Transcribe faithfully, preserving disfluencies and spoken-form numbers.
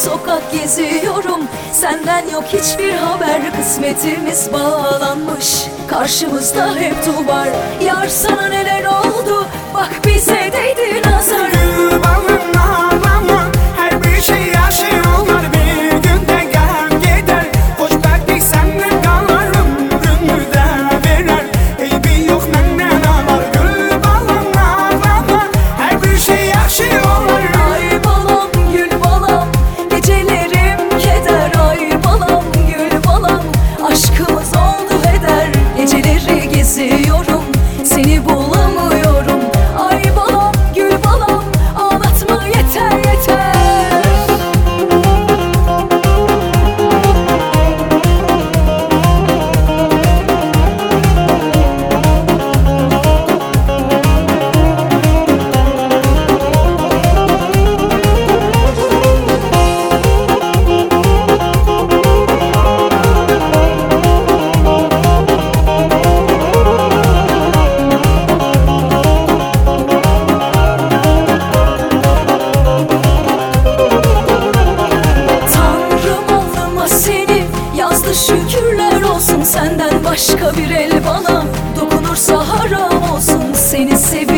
sokak geziyorum, senden yok hiçbir haber. Kısmetimiz bağlanmış, karşımızda hep duvar. Yar sana neler oldu, bak bize değdi nazar. Gül balım ağlama, her bir şey yaşıyorlar. Bir günde gel gider, hoşbehtlik senden kalır. Ömrünü de verer, eybi yok menden ağlar. Gül balım ağlama, her bir şey yaşıyorlar. Ay balam, gül balam, gecelerim keder. Ay balam, gül balam, aşkımız oldu heder. Geceleri geziyorum, seni bulamıyorum. Ay balam, gül balam, ağlatma yeter yeter. Şükürler olsun, senden başka bir el bana dokunursa haram olsun. Seni seviyorum.